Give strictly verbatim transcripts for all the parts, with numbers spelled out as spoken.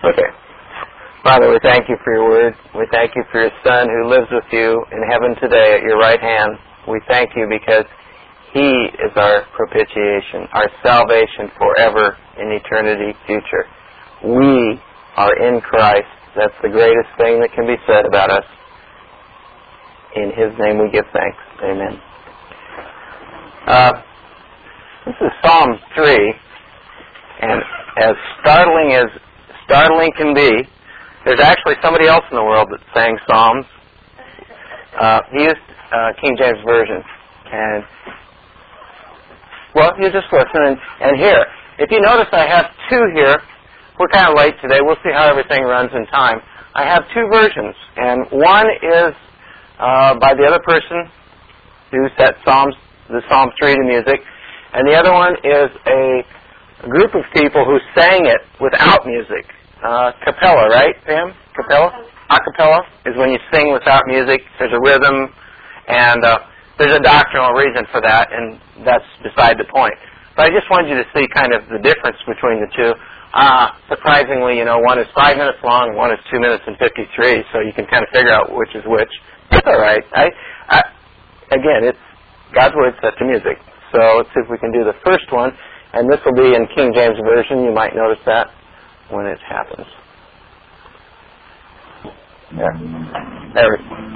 Okay. Father, we thank you for your word. We thank you for your Son who lives with you in heaven today at your right hand. We thank you because he is our propitiation, our salvation forever in eternity future. We are in Christ. That's the greatest thing that can be said about us. In his name we give thanks. Amen. Uh, this is Psalm three, and as startling as startling can be, there's actually somebody else in the world that sang Psalms. Uh, he used uh, King James Version. And, well, you just listen and, and hear. If you notice, I have two here. We're kind of late today. We'll see how everything runs in time. I have two versions, and one is uh, by the other person who set Psalms, the Psalm three to music, and the other one is a group of people who sang it without music. Uh, cappella, right, Pam? Cappella? A cappella is when you sing without music. There's a rhythm, and uh, there's a doctrinal reason for that, and that's beside the point. But I just wanted you to see kind of the difference between the two. Uh, surprisingly, you know, one is five minutes long, and one is two minutes and fifty-three, so you can kind of figure out which is which. That's all right. I, I, again, it's God's Word set to music. So let's see if we can do the first one, and this will be in King James Version. You might notice that when it happens. There. There we go.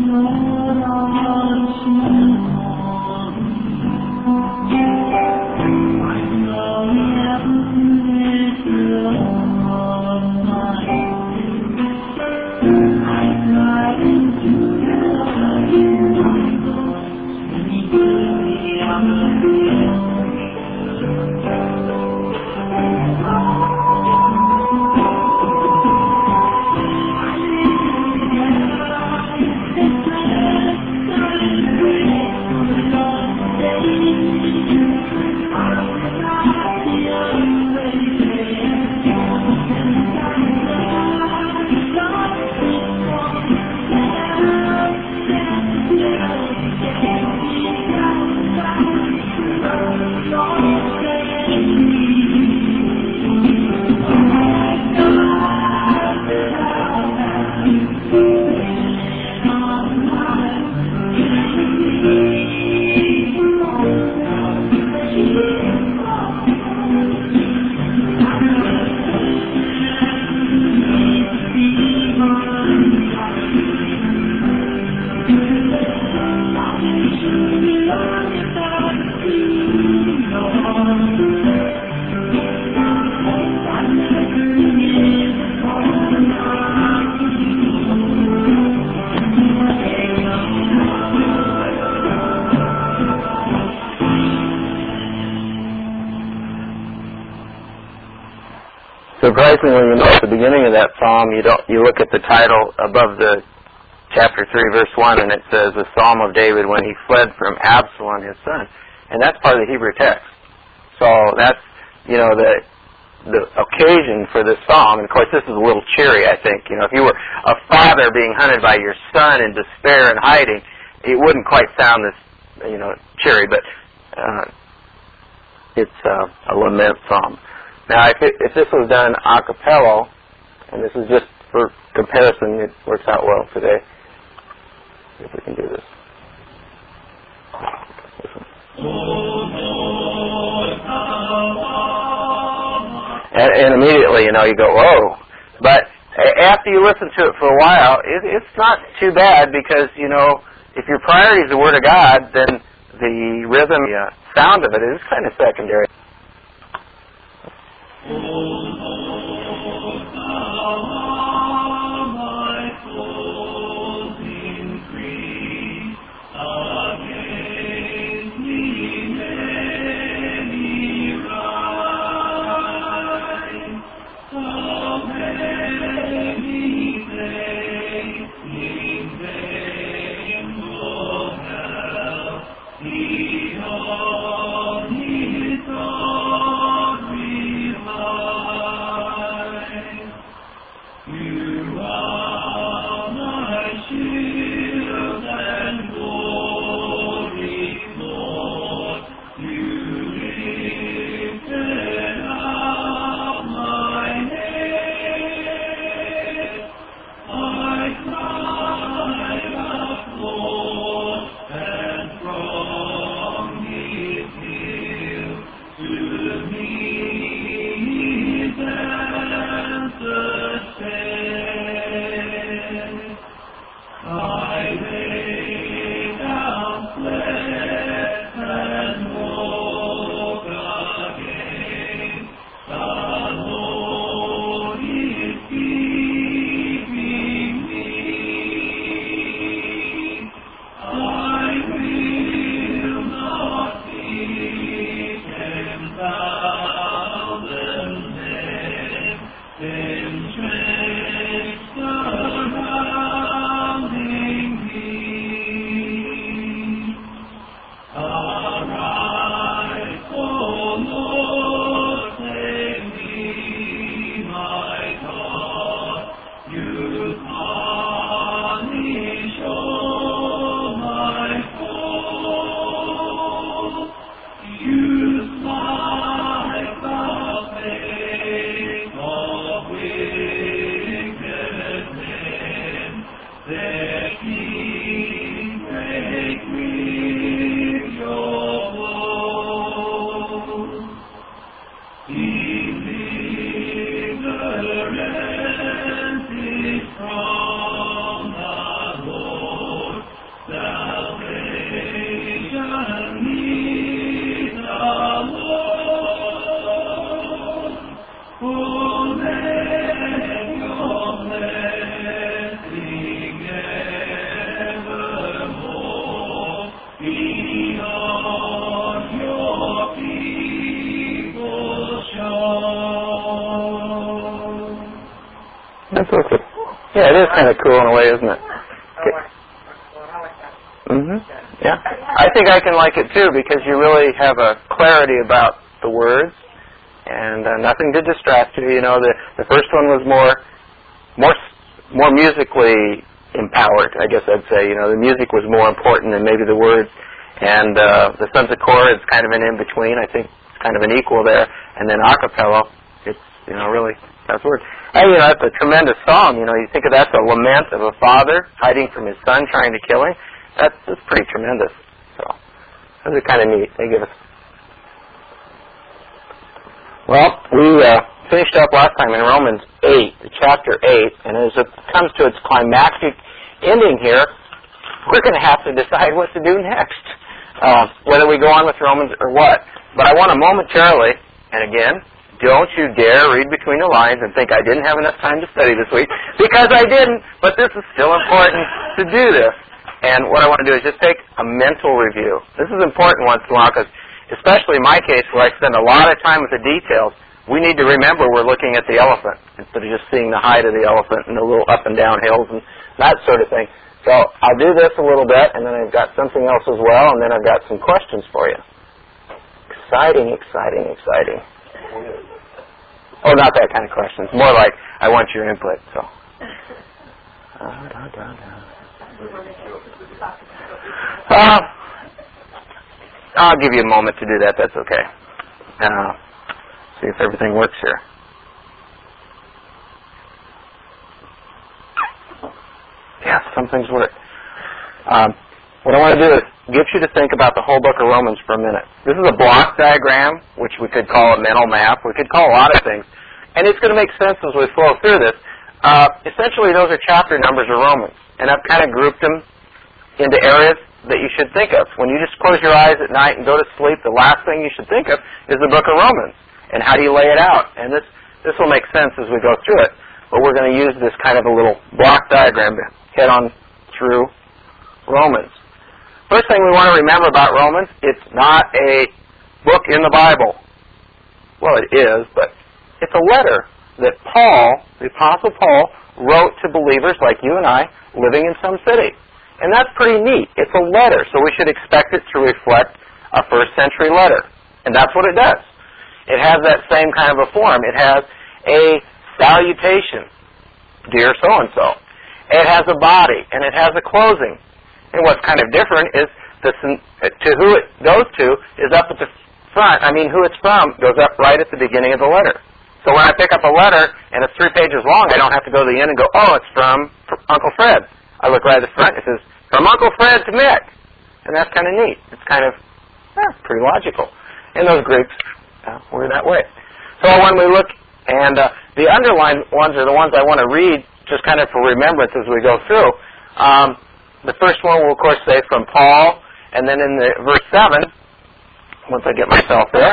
Surprisingly, you know, at the beginning of that psalm, you don't you look at the title above the chapter three, verse one, and it says the Psalm of David when he fled from Absalom, his son, and that's part of the Hebrew text. So that's you know the the occasion for this psalm. And of course, this is a little cheery. I think you know if you were a father being hunted by your son in despair and hiding, it wouldn't quite sound this you know cheery, but uh, it's uh, a lament psalm. Now, if, it, if this was done a cappella, and this is just for comparison, it works out well today. See if we can do this. And, and immediately, you know, you go, whoa. But after you listen to it for a while, it, it's not too bad because, you know, if your priority is the Word of God, then the rhythm, the sound of it is kind of secondary. That's okay. Yeah, it is kind of cool in a way, isn't it? Okay. Mhm. Yeah. I think I can like it too because you really have a clarity about the words and uh, nothing to distract you. You know, the the first one was more more more musically empowered, I guess I'd say. You know, the music was more important than maybe the words. And uh, the Sons of Korah is kind of an in-between. I think it's kind of an equal there. And then a cappella, it's, you know, really, that's words. And, you know, that's a tremendous song. You know, you think of that's a lament of a father hiding from his son, trying to kill him. That's, that's pretty tremendous. So, those are kind of neat. They give us... Well, we uh, finished up last time in Romans eight, chapter eight, and as it comes to its climactic ending here, we're going to have to decide what to do next. Uh, whether we go on with Romans or what. But I want to momentarily, and again, don't you dare read between the lines and think I didn't have enough time to study this week, because I didn't, but this is still important to do this. And what I want to do is just take a mental review. This is important once in a while, because especially in my case where I spend a lot of time with the details, we need to remember we're looking at the elephant instead of just seeing the height of the elephant and the little up and down hills and that sort of thing. So I'll do this a little bit, and then I've got something else as well, and then I've got some questions for you. Exciting, exciting, exciting. Oh, not that kind of questions. More like, I want your input. So, uh, da, da, da. Uh, I'll give you a moment to do that. That's okay. Uh, see if everything works here. Yeah, some things work. Um, what I want to do is get you to think about the whole book of Romans for a minute. This is a block diagram, which we could call a mental map. We could call a lot of things. And it's going to make sense as we flow through this. Uh, essentially, those are chapter numbers of Romans. And I've kind of grouped them into areas that you should think of. When you just close your eyes at night and go to sleep, the last thing you should think of is the book of Romans. And how do you lay it out? And this, this will make sense as we go through it. But we're going to use this kind of a little block diagram to head on through Romans. First thing we want to remember about Romans, it's not a book in the Bible. Well, it is, but it's a letter that Paul, the Apostle Paul, wrote to believers like you and I living in some city. And that's pretty neat. It's a letter, so we should expect it to reflect a first century letter. And that's what it does. It has that same kind of a form. It has a salutation, dear so-and-so. It has a body, and it has a closing. And what's kind of different is the, to who it goes to is up at the front. I mean, who it's from goes up right at the beginning of the letter. So when I pick up a letter, and it's three pages long, I don't have to go to the end and go, oh, it's from Uncle Fred. I look right at the front, it says, from Uncle Fred to Mick. And that's kind of neat. It's kind of eh, pretty logical. And those Greeks uh, were that way. So when we look, and uh, the underlined ones are the ones I want to read just kind of for remembrance as we go through. Um, the first one will, of course, say from Paul, and then in the verse seven, once I get myself there,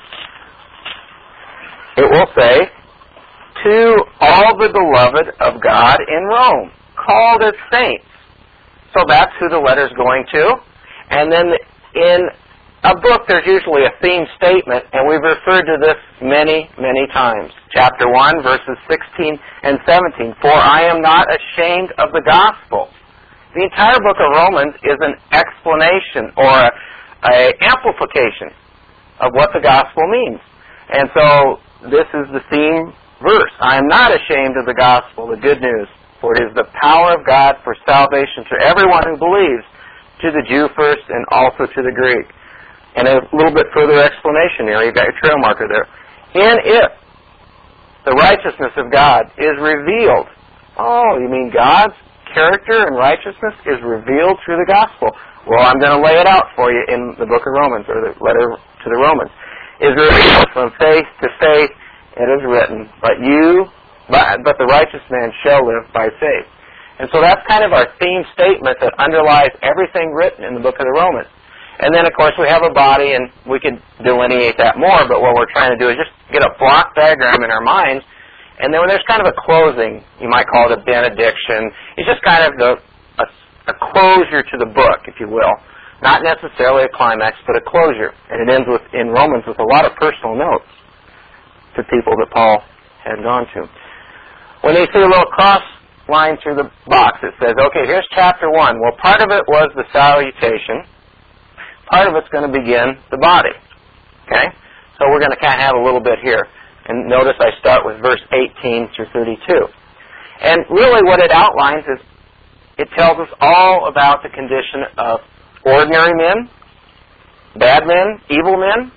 it will say, to all the beloved of God in Rome, called as saints. So that's who the letter's going to. And then in a book, there's usually a theme statement, and we've referred to this many, many times. Chapter one, verses sixteen and seventeen. For I am not ashamed of the gospel. The entire book of Romans is an explanation or a, a amplification of what the gospel means. And so this is the theme verse. I am not ashamed of the gospel, the good news, for it is the power of God for salvation to everyone who believes, to the Jew first and also to the Greek. And a little bit further explanation here. You've got your trail marker there. In it, the righteousness of God is revealed. Oh, you mean God's character and righteousness is revealed through the gospel? Well, I'm going to lay it out for you in the book of Romans, or the letter to the Romans. Is revealed from faith to faith. It is written, but you, but, but the righteous man shall live by faith. And so that's kind of our theme statement that underlies everything written in the book of the Romans. And then, of course, we have a body, and we could delineate that more, but what we're trying to do is just get a block diagram in our minds, and then when there's kind of a closing, you might call it a benediction. It's just kind of the, a, a closure to the book, if you will. Not necessarily a climax, but a closure. And it ends with, in Romans, with a lot of personal notes to people that Paul had gone to. when they see a little cross line through the box, it says, okay, here's chapter one. Well, part of it was the salutation. Part of it's going to begin the body. Okay? So we're going to kind of have a little bit here. And notice I start with verse eighteen through thirty-two. And really what it outlines is it tells us all about the condition of ordinary men, bad men, evil men,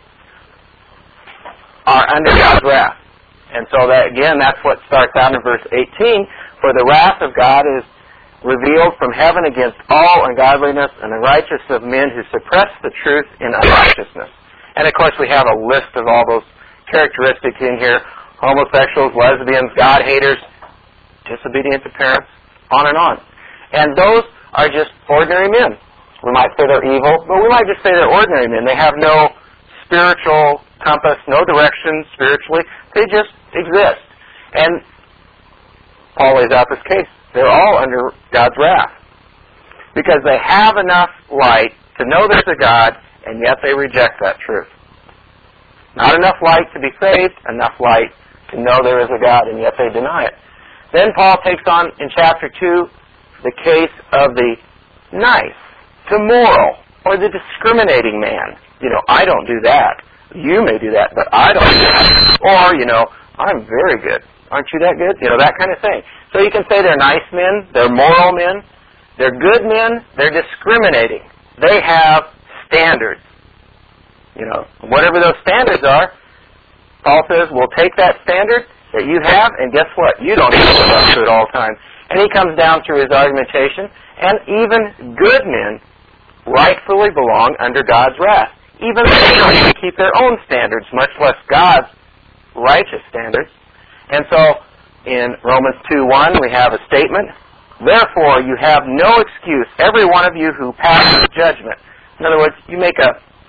are under God's wrath. And so that, again, that's what starts out in verse eighteen. For the wrath of God is revealed from heaven against all ungodliness and unrighteousness of men who suppress the truth in unrighteousness. And, of course, we have a list of all those characteristics in here. Homosexuals, lesbians, God-haters, disobedient to parents, on and on. And those are just ordinary men. We might say they're evil, but we might just say they're ordinary men. They have no spiritual compass, no direction spiritually. They just exist. And Paul lays out this case. They're all under God's wrath because they have enough light to know there's a God, and yet they reject that truth. Not enough light to be saved, enough light to know there is a God, and yet they deny it. Then Paul takes on, in chapter two, the case of the nice, the moral, or the discriminating man. You know, I don't do that. You may do that, but I don't do that. Or, you know, I'm very good. Aren't you that good? You know, that kind of thing. So you can say they're nice men, they're moral men, they're good men, they're discriminating. They have standards. You know, whatever those standards are, Paul says, we'll take that standard that you have, and guess what? You don't even live up to it all the time. And he comes down through his argumentation, and even good men rightfully belong under God's wrath. Even they don't even keep their own standards, much less God's righteous standards. And so, in Romans two one, we have a statement, therefore you have no excuse, every one of you who passes judgment. In other words, you make a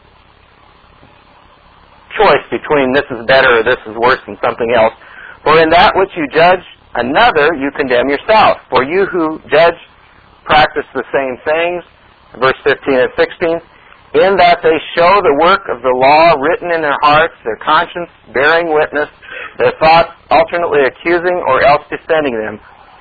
choice between this is better or this is worse than something else. For in that which you judge another, you condemn yourself. For you who judge practice the same things, verse fifteen and sixteen, in that they show the work of the law written in their hearts, their conscience bearing witness, their thoughts alternately accusing or else defending them.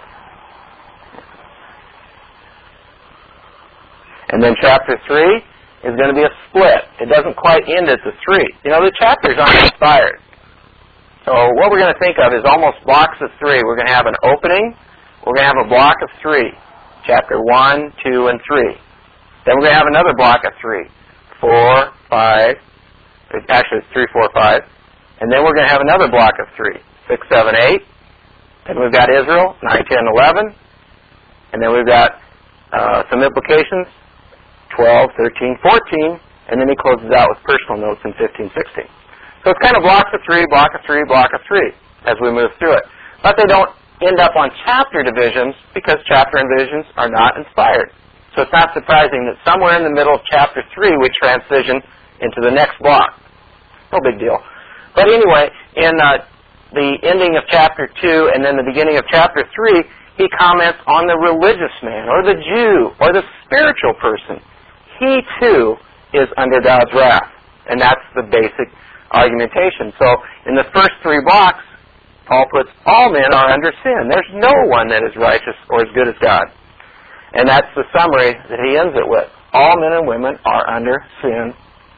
And then chapter three is going to be a split. It doesn't quite end at the three. You know, the chapters aren't inspired. So what we're going to think of is almost blocks of three. We're going to have an opening. We're going to have a block of three. Chapter one, two, and three. Then we're going to have another block of three. Four, five. Actually, it's three, four, five. And then we're going to have another block of three. Six, seven, eight. Then we've got Israel, nine, ten, eleven. And then we've got uh, some implications, twelve, thirteen, fourteen. And then he closes out with personal notes in fifteen, sixteen. So it's kind of blocks of three, block of three, block of three as we move through it. But they don't end up on chapter divisions because chapter divisions are not inspired. So it's not surprising that somewhere in the middle of chapter three we transition into the next block. No big deal. But anyway, in uh, the ending of chapter two and then the beginning of chapter three, he comments on the religious man or the Jew or the spiritual person. He too is under God's wrath. And that's the basic argumentation. So in the first three blocks, Paul puts all men are under sin. There's no one that is righteous or as good as God. And that's the summary that he ends it with. All men and women are under sin.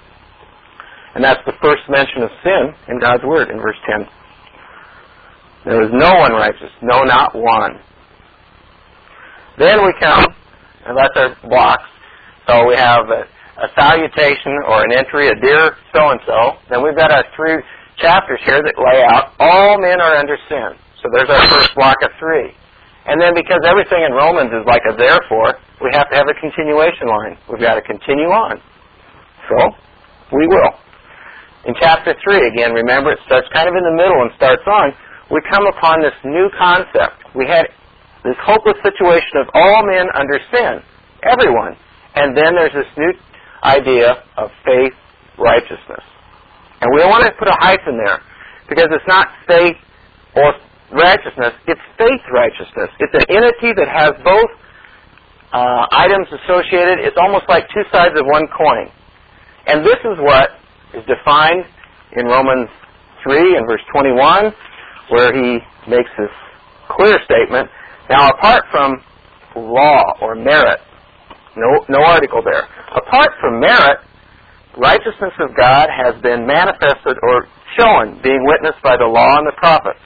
And that's the first mention of sin in God's Word in verse ten. There is no one righteous, no, not one. Then we come, and that's our blocks. So we have a, a salutation or an entry, a dear so-and-so. Then we've got our three chapters here that lay out all men are under sin. So there's our first block of three. And then because everything in Romans is like a therefore, we have to have a continuation line. We've got to continue on. So, we will. In chapter three, again, remember it starts kind of in the middle and starts on, we come upon this new concept. We had this hopeless situation of all men under sin. Everyone. And then there's this new idea of faith righteousness. And we want to put a hyphen there because it's not faith or righteousness, it's faith righteousness. It's an entity that has both uh, items associated. It's almost like two sides of one coin. And this is what is defined in Romans three and verse twenty-one, where he makes this clear statement. Now, apart from law or merit, no, no article there. Apart from merit, righteousness of God has been manifested or shown, being witnessed by the law and the prophets.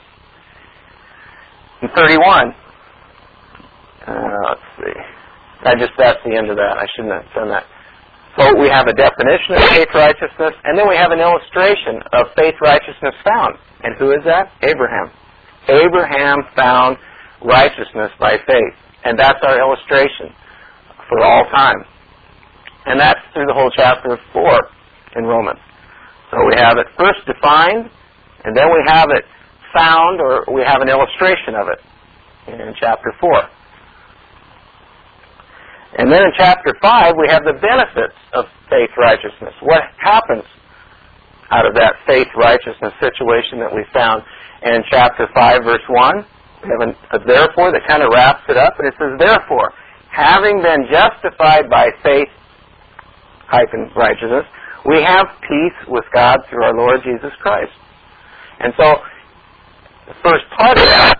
In thirty-one, uh, let's see. I just, that's the end of that. I shouldn't have done that. So we have a definition of faith righteousness, and then we have an illustration of faith righteousness found. And who is that? Abraham. Abraham found righteousness by faith. And that's our illustration for all time. And that's through the whole chapter of four in Romans. So we have it first defined, and then we have it found, or we have an illustration of it in chapter four. And then in chapter five, we have the benefits of faith righteousness. What happens out of that faith righteousness situation that we found? And in chapter five, verse one, we have a therefore that kind of wraps it up, and it says, therefore, having been justified by faith hyphen righteousness, we have peace with God through our Lord Jesus Christ. And so, the first part of that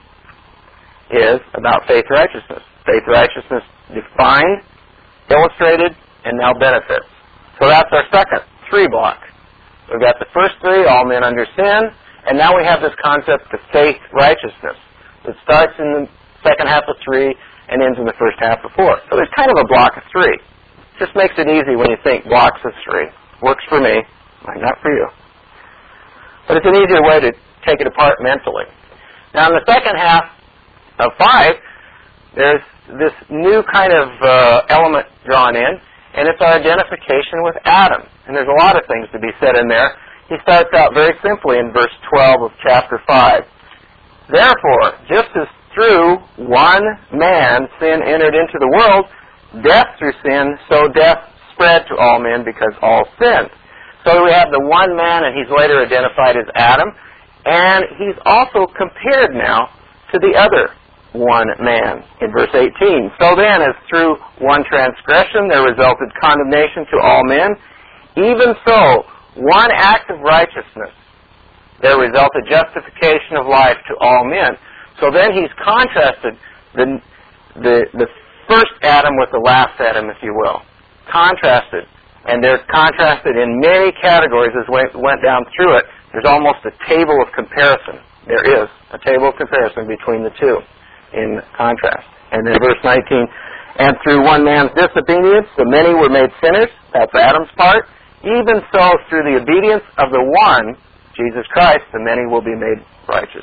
is about faith righteousness. Faith righteousness defined, illustrated, and now benefits. So that's our second three block. We've got the first three, all men under sin, and now we have this concept of faith righteousness. It starts in the second half of three and ends in the first half of four. So there's kind of a block of three. Just makes it easy when you think blocks of three. Works for me, might not for you. But it's an easier way to take it apart mentally. Now in the second half of five, there's this new kind of uh, element drawn in, and it's our identification with Adam. And there's a lot of things to be said in there. He starts out very simply in verse twelve of chapter five. Therefore, just as through one man sin entered into the world, death through sin, so death spread to all men because all sinned. So we have the one man, and he's later identified as Adam, and he's also compared now to the other one man in verse eighteen. So then, as through one transgression there resulted condemnation to all men, even so, one act of righteousness, there resulted justification of life to all men. So then he's contrasted the, the, the first Adam with the last Adam, if you will. Contrasted. And they're contrasted in many categories as we went down through it. There's almost a table of comparison. There is a table of comparison between the two in contrast. And then verse nineteen, and through one man's disobedience, the many were made sinners. That's Adam's part. Even so, through the obedience of the one, Jesus Christ, the many will be made righteous.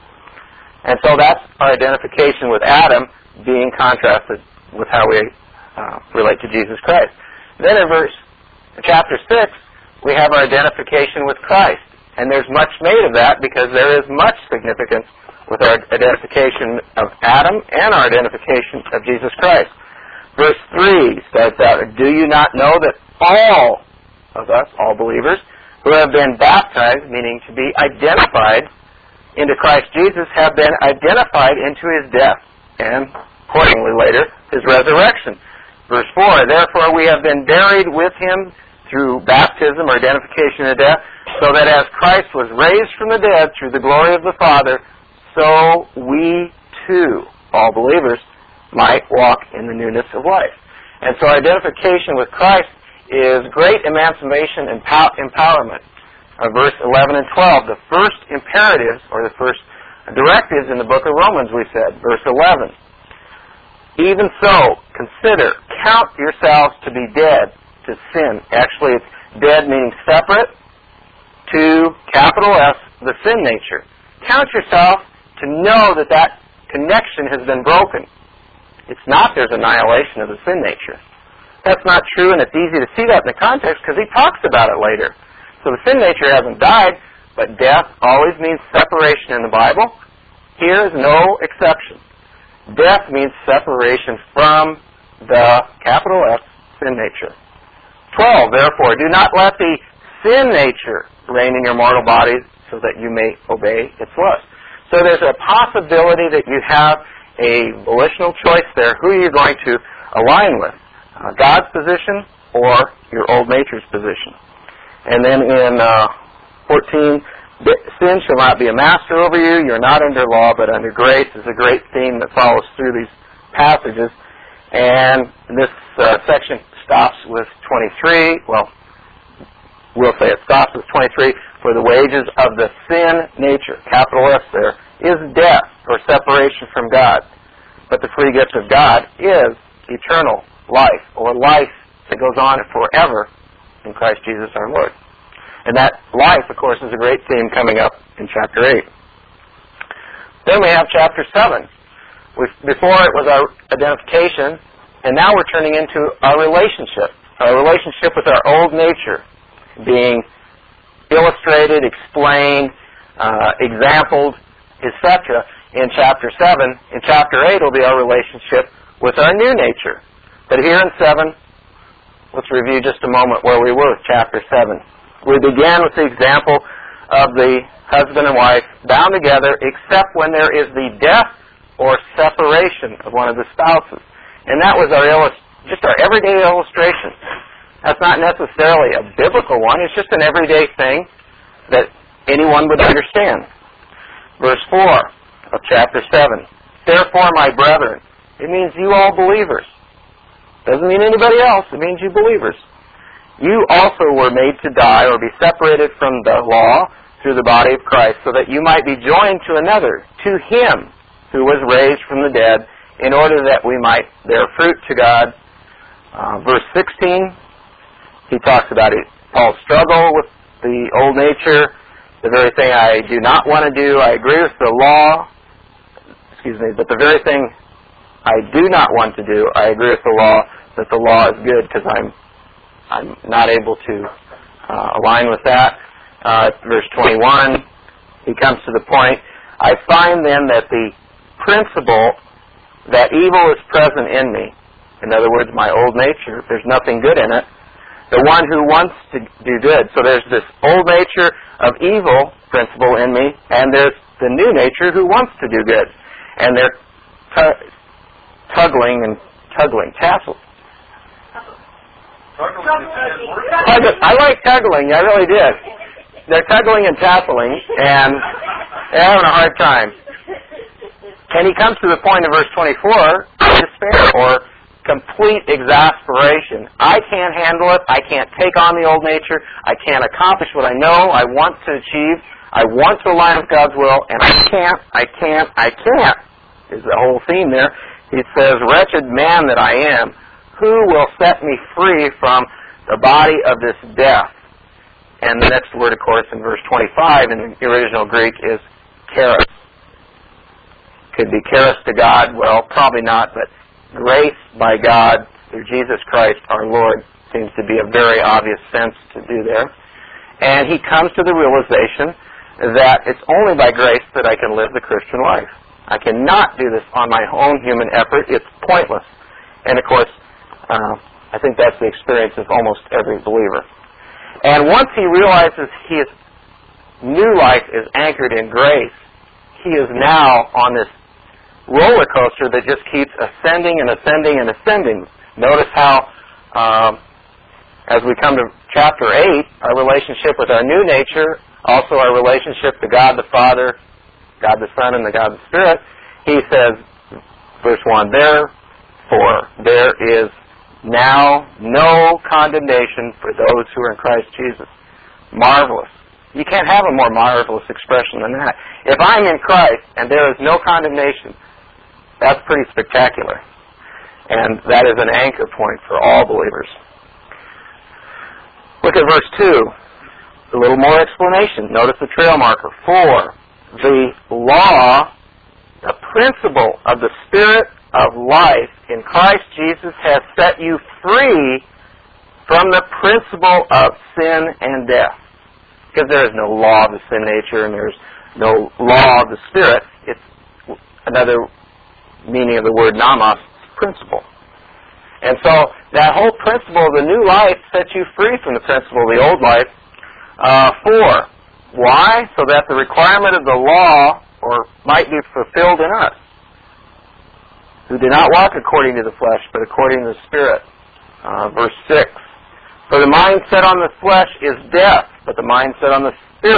And so that's our identification with Adam being contrasted with how we uh, relate to Jesus Christ. Then in verse chapter six, we have our identification with Christ. And there's much made of that because there is much significance with our identification of Adam and our identification of Jesus Christ. Verse three starts out, do you not know that all of us, all believers, who have been baptized, meaning to be identified into Christ Jesus, have been identified into his death, and accordingly later, his resurrection. Verse four, therefore we have been buried with him through baptism or identification of death, so that as Christ was raised from the dead through the glory of the Father, so we too, all believers, might walk in the newness of life. And so our identification with Christ is great emancipation and empowerment. Uh, verse eleven and twelve, the first imperatives, or the first directives in the book of Romans, we said. Verse eleven, even so, consider, count yourselves to be dead to sin. Actually, it's dead meaning separate to capital S, the sin nature. Count yourself to know that that connection has been broken. It's not there's annihilation of the sin nature. That's not true, and it's easy to see that in the context because he talks about it later. So the sin nature hasn't died, but death always means separation in the Bible. Here is no exception. Death means separation from the capital S sin nature. twelve, therefore, do not let the sin nature reign in your mortal bodies so that you may obey its lust. So there's a possibility that you have a volitional choice there. Who are you going to align with? Uh, God's position or your old nature's position? And then in uh, fourteen, Sin shall not be a master over you. You're not under law, but under grace is a great theme that follows through these passages. And this uh, section stops with twenty-three. Well, we'll say it stops with twenty-three. For the wages of the sin nature, capital S there, is death or separation from God. But the free gift of God is eternal life, or life that goes on forever in Christ Jesus our Lord. And that life, of course, is a great theme coming up in chapter eight. Then we have chapter seven. We've, before it was our identification, and now we're turning into our relationship, our relationship with our old nature, being illustrated, explained, uh, exampled, et cetera in chapter seven. In chapter eight will be our relationship with our new nature. But here in seven, let's review just a moment where we were with chapter seven. We began with the example of the husband and wife bound together except when there is the death or separation of one of the spouses. And that was our illust- just our everyday illustration. That's not necessarily a biblical one. It's just an everyday thing that anyone would understand. Verse four of chapter seven. Therefore, my brethren, it means you all believers. Doesn't mean anybody else. It means you believers. You also were made to die or be separated from the law through the body of Christ, so that you might be joined to another, to Him who was raised from the dead, in order that we might bear fruit to God. Uh, verse sixteen, he talks about it. Paul's struggle with the old nature, the very thing I do not want to do. I agree with the law, excuse me, but the very thing I do not want to do, I agree with the law, that the law is good because I'm I'm not able to uh, align with that. Uh, verse twenty-one, he comes to the point, I find then that the principle that evil is present in me, in other words, my old nature, there's nothing good in it, the one who wants to do good. So there's this old nature of evil principle in me, and there's the new nature who wants to do good. And they're t- tuggling and tuggling, tassel. I like tuggling, I really did. They're tuggling and tasseling, and they're having a hard time. And he comes to the point in verse twenty-four, despair, or complete exasperation. I can't handle it. I can't take on the old nature. I can't accomplish what I know I want to achieve. I want to align with God's will, and I can't, I can't, I can't, is the whole theme there. He says, wretched man that I am, who will set me free from the body of this death? And the next word, of course, in verse twenty-five in the original Greek is charis. Could be charis to God. Well, probably not, but grace by God through Jesus Christ our Lord seems to be a very obvious sense to do there. And he comes to the realization that it's only by grace that I can live the Christian life. I cannot do this on my own human effort. It's pointless. And of course, uh, I think that's the experience of almost every believer. And once he realizes his new life is anchored in grace, he is now on this roller coaster that just keeps ascending and ascending and ascending. Notice how, um, as we come to chapter eight, our relationship with our new nature, also our relationship to God the Father, God the Son, and the God the Spirit, he says, verse one, therefore there is now no condemnation for those who are in Christ Jesus. Marvelous. You can't have a more marvelous expression than that. If I'm in Christ and there is no condemnation, that's pretty spectacular. And that is an anchor point for all believers. Look at verse two. A little more explanation. Notice the trail marker. For the law, the principle of the Spirit of life in Christ Jesus has set you free from the principle of sin and death. Because there is no law of the sin nature and there's no law of the Spirit. It's another meaning of the word nomos, principle. And so that whole principle of the new life sets you free from the principle of the old life. Uh, for, why? So that the requirement of the law or might be fulfilled in us, who do not walk according to the flesh, but according to the Spirit. Uh, verse six. For the mind set on the flesh is death, but the mind set on the Spirit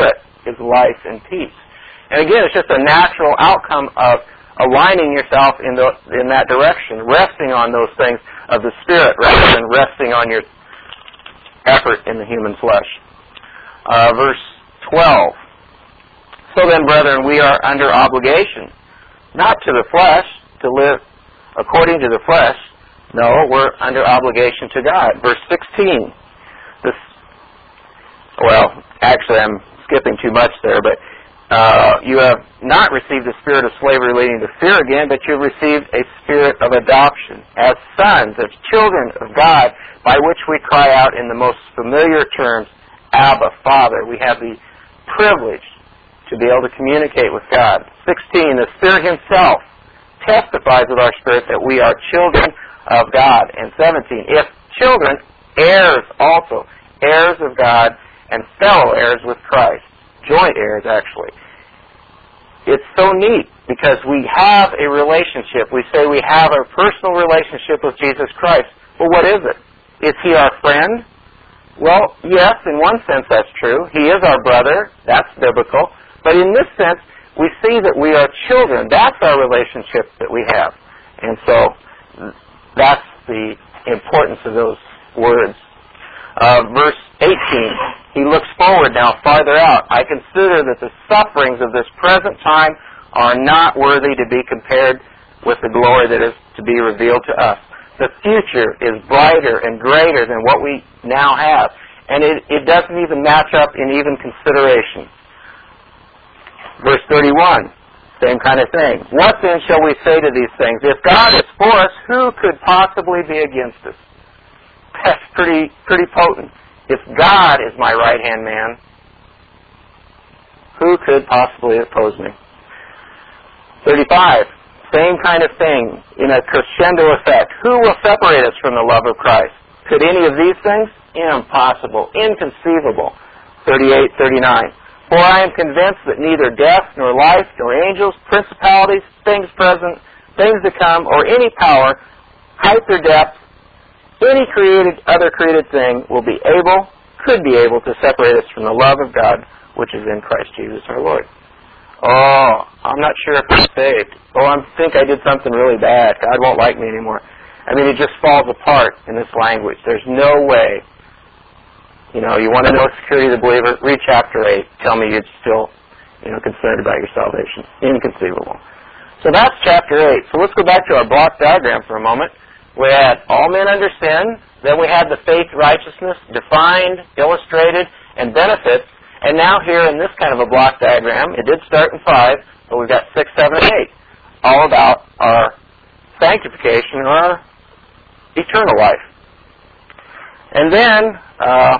is life and peace. And again, it's just a natural outcome of aligning yourself in, the, in that direction, resting on those things of the Spirit rather than resting on your effort in the human flesh. Uh, verse twelve. So then, brethren, we are under obligation, not to the flesh, to live according to the flesh. No, we're under obligation to God. Verse sixteen. This, well, actually, I'm skipping too much there, but uh, you have not received the spirit of slavery leading to fear again, but you've received a spirit of adoption as sons, as children of God, by which we cry out in the most familiar terms, Abba, Father. We have the privilege to be able to communicate with God. sixteen, the Spirit Himself testifies with our spirit that we are children of God. And seventeen, if children, heirs also, heirs of God and fellow heirs with Christ. Joint heirs, actually. It's so neat because we have a relationship. We say we have a personal relationship with Jesus Christ. Well, what is it? Is He our friend? Well, yes, in one sense that's true. He is our brother. That's biblical. But in this sense, we see that we are children. That's our relationship that we have. And so that's the importance of those words. Uh, verse eighteen, he looks forward now farther out. I consider that the sufferings of this present time are not worthy to be compared with the glory that is to be revealed to us. The future is brighter and greater than what we now have. And it, it doesn't even match up in even consideration. Verse thirty-one, same kind of thing. What then shall we say to these things? If God is for us, who could possibly be against us? That's pretty pretty potent. If God is my right-hand man, who could possibly oppose me? thirty-five, same kind of thing in a crescendo effect. Who will separate us from the love of Christ? Could any of these things? Impossible, inconceivable. thirty-eight, thirty-nine. For I am convinced that neither death, nor life, nor angels, principalities, things present, things to come, or any power, height or depth, any created, other created thing will be able, could be able to separate us from the love of God, which is in Christ Jesus our Lord. Oh, I'm not sure if I'm saved. Oh, I think I did something really bad. God won't like me anymore. I mean, it just falls apart in this language. There's no way. You know, you want to know security of the believer? Read chapter eight. Tell me you're still, you know, concerned about your salvation. Inconceivable. So that's chapter eight. So let's go back to our block diagram for a moment. We had all men under sin. Then we had the faith righteousness defined, illustrated, and benefits. And now here in this kind of a block diagram, it did start in five, but we've got six, seven, and eight. All about our sanctification or our eternal life. And then uh,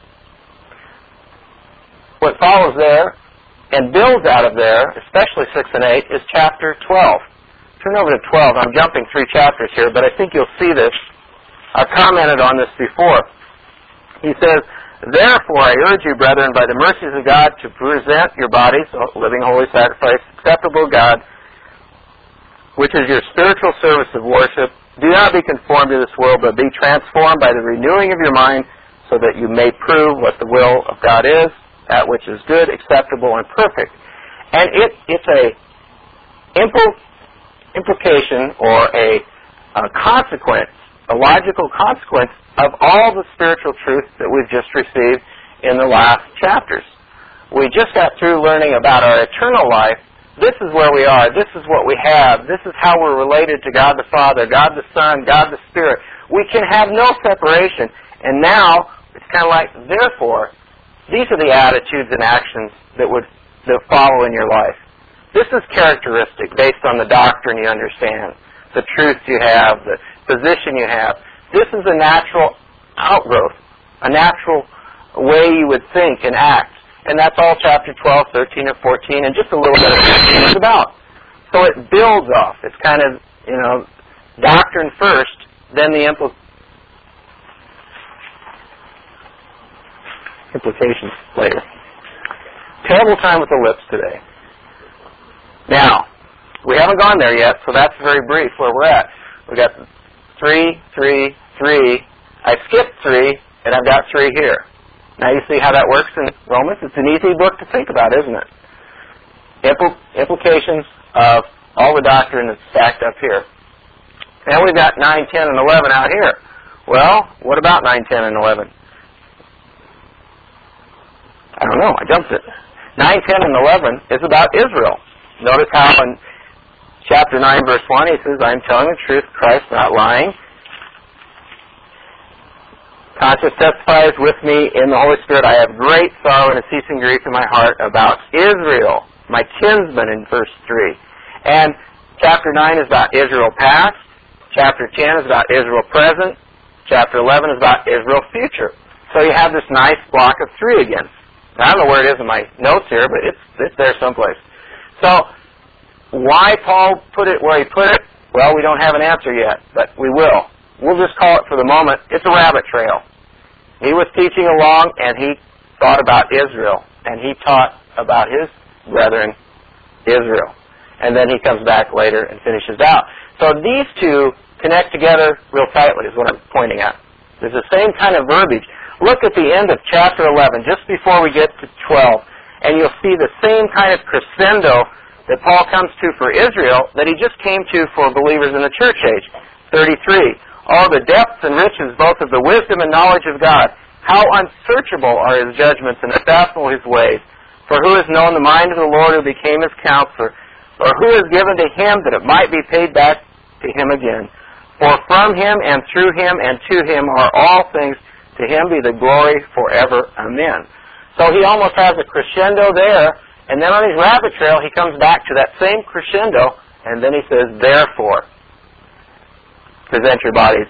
what follows there and builds out of there, especially six and eight, is chapter twelve. Turn over to twelve. I'm jumping three chapters here, but I think you'll see this. I've commented on this before. He says, therefore I urge you, brethren, by the mercies of God, to present your bodies, a living holy sacrifice, acceptable to God, which is your spiritual service of worship. Do not be conformed to this world, but be transformed by the renewing of your mind, so that you may prove what the will of God is, that which is good, acceptable, and perfect. And it, it's a impl- implication or a, a consequence, a logical consequence of all the spiritual truth that we've just received in the last chapters. We just got through learning about our eternal life. This is where we are. This is what we have. This is how we're related to God the Father, God the Son, God the Spirit. We can have no separation. And now, it's kind of like, therefore, these are the attitudes and actions that would that follow in your life. This is characteristic based on the doctrine you understand, the truth you have, the position you have. This is a natural outgrowth, a natural way you would think and act. And that's all chapter twelve, thirteen, or fourteen, and just a little bit of fifteen is about. So it builds off. It's kind of, you know, doctrine first, then the impl- implications later. Terrible time with the lips today. Now, we haven't gone there yet, so that's very brief where we're at. We've got three, three, three. I skipped three, and I've got three here. Now you see how that works in Romans? It's an easy book to think about, isn't it? Impl- implications of all the doctrine that's stacked up here. And we've got nine, ten, and eleven out here. Well, what about nine, ten, and eleven? I don't know. I jumped it. nine, ten, and eleven is about Israel. Notice how in chapter nine, verse one, he says, I am telling the truth, Christ not lying. Conscience testifies with me in the Holy Spirit, I have great sorrow and a ceasing grief in my heart about Israel, my kinsman, in verse three. And chapter nine is about Israel past. Chapter ten is about Israel present. Chapter eleven is about Israel future. So you have this nice block of three again. Now, I don't know where it is in my notes here, but it's, it's there someplace. So why Paul put it where he put it? Well, we don't have an answer yet, but we will. We'll just call it for the moment, it's a rabbit trail. He was teaching along, and he thought about Israel, and he taught about his brethren, Israel. And then he comes back later and finishes out. So these two connect together real tightly, is what I'm pointing at. There's the same kind of verbiage. Look at the end of chapter eleven, just before we get to twelve, and you'll see the same kind of crescendo that Paul comes to for Israel that he just came to for believers in the church age. thirty-three. All the depths and riches both of the wisdom and knowledge of God. How unsearchable are his judgments and unfathomable his ways. For who has known the mind of the Lord who became his counselor? Or who has given to him that it might be paid back to him again? For from him and through him and to him are all things. To him be the glory forever. Amen. So he almost has a crescendo there. And then on his rabbit trail he comes back to that same crescendo. And then he says, therefore, present your bodies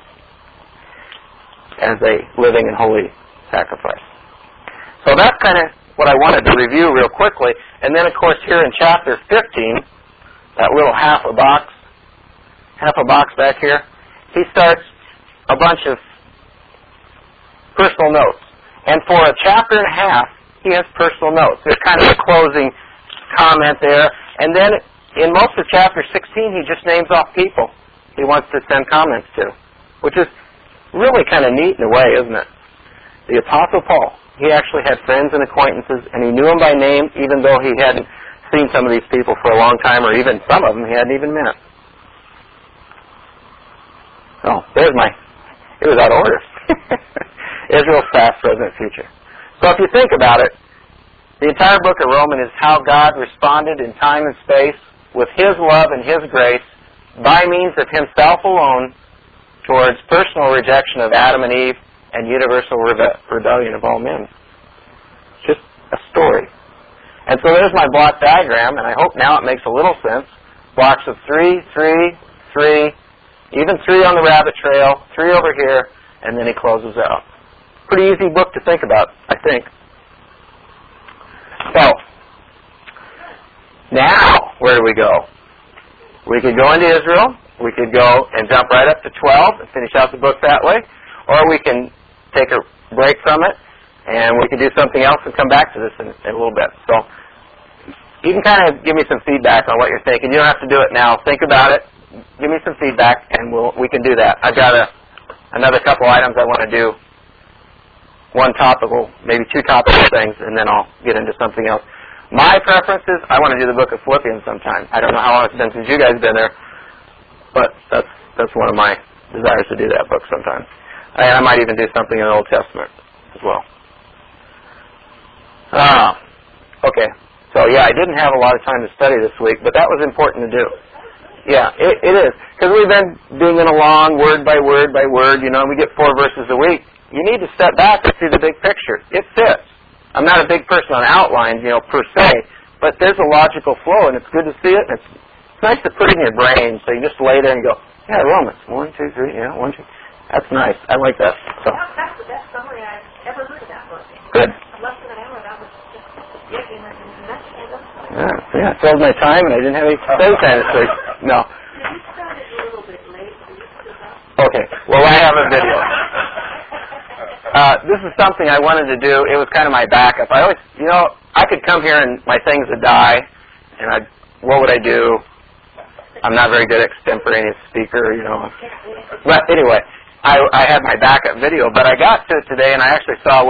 as a living and holy sacrifice. So that's kind of what I wanted to review real quickly. And then, of course, here in chapter fifteen, that little half a box, half a box back here, he starts a bunch of personal notes. And for a chapter and a half, he has personal notes. There's kind of a closing comment there. And then in most of chapter sixteen, he just names off people he wants to send comments to, which is really kind of neat in a way, isn't it? The Apostle Paul, he actually had friends and acquaintances, and he knew them by name, even though he hadn't seen some of these people for a long time, or even some of them he hadn't even met. Oh, there's my, it was out of order. Israel's past, present, future. So if you think about it, the entire book of Romans is how God responded in time and space with his love and his grace by means of himself alone towards personal rejection of Adam and Eve and universal rebe- rebellion of all men. Just a story. And so there's my block diagram, and I hope now it makes a little sense. Blocks of three, three, three, even three on the rabbit trail, three over here, and then he closes out. Pretty easy book to think about, I think. So, now, where do we go? We could go into Israel, we could go and jump right up to twelve and finish out the book that way, or we can take a break from it, and we can do something else and come back to this in, in a little bit. So, you can kind of give me some feedback on what you're thinking. You don't have to do it now. Think about it. Give me some feedback, and we'll, we can do that. I've got a, another couple items I want to do. One topical, maybe two topical things, and then I'll get into something else. My preference is I want to do the book of Philippians sometime. I don't know how long it's been since you guys have been there, but that's that's one of my desires to do that book sometime. And I might even do something in the Old Testament as well. Ah, okay. So, yeah, I didn't have a lot of time to study this week, but that was important to do. Yeah, it, it is. Because we've been dinging along word by word by word, you know, and we get four verses a week. You need to step back and see the big picture. It fits. I'm not a big person on outlines, you know, per se, but there's a logical flow, and it's good to see it, and it's, it's nice to put it in your brain, so you just lay there and go, yeah, Romans, one, two, three, yeah, one, two. That's nice. I like that. So. That's the best summary I've ever heard of that book. Good. Less than an hour, that was just yipping and nuts. Yeah, yeah, it filled my time, and I didn't have any study time this week. No. You started a little bit late. Okay. Well, I have a video. Uh, this is something I wanted to do. It was kind of my backup. I always, you know, I could come here and my things would die, and I, what would I do? I'm not very good at extemporaneous speaker, you know. But anyway, I, I had my backup video, but I got to it today, and I actually saw, well,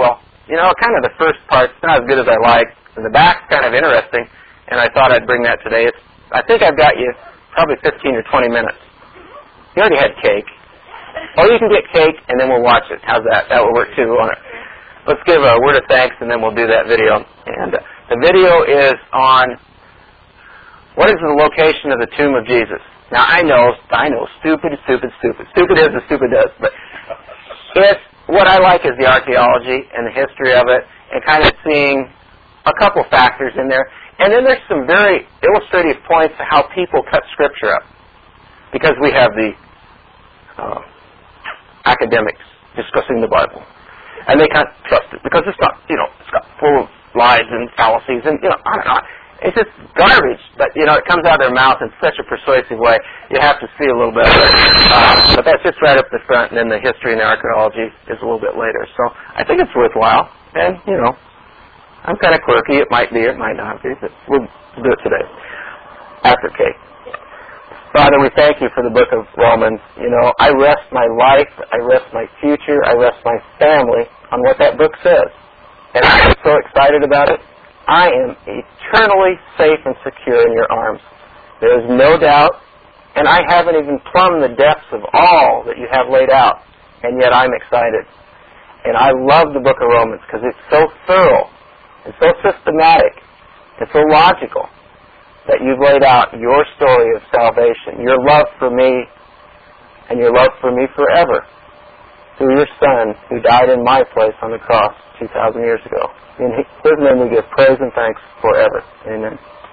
you know, kind of the first part's not as good as I like, and the back's kind of interesting, and I thought I'd bring that today. It's, I think I've got you probably fifteen or twenty minutes. You already had cake. Or you can get cake, and then we'll watch it. How's that? That will work, too, won't it? Let's give a word of thanks, and then we'll do that video. And uh, the video is on what is the location of the tomb of Jesus. Now, I know, I know, stupid, stupid, stupid. Stupid is as stupid does, but it's, what I like is the archaeology and the history of it, and kind of seeing a couple factors in there. And then there's some very illustrative points of how people cut Scripture up, because we have the uh, academics discussing the Bible, and they can't trust it because it's not, you know, it's got full of lies and fallacies, and you know, on and on. It's just garbage, but you know, it comes out of their mouth in such a persuasive way. You have to see a little bit of it. Uh, but that's just right up the front, and then the history and the archaeology is a little bit later. So I think it's worthwhile, and you know, I'm kind of quirky. It might be, it might not be, but we'll do it today after cake. Father, we thank you for the book of Romans. You know, I rest my life, I rest my future, I rest my family on what that book says. And I'm so excited about it. I am eternally safe and secure in your arms. There is no doubt, and I haven't even plumbed the depths of all that you have laid out, and yet I'm excited. And I love the book of Romans because it's so thorough and so systematic and so logical that you've laid out your story of salvation, your love for me, and your love for me forever through your Son who died in my place on the cross two thousand years ago. In His name we give praise and thanks forever. Amen.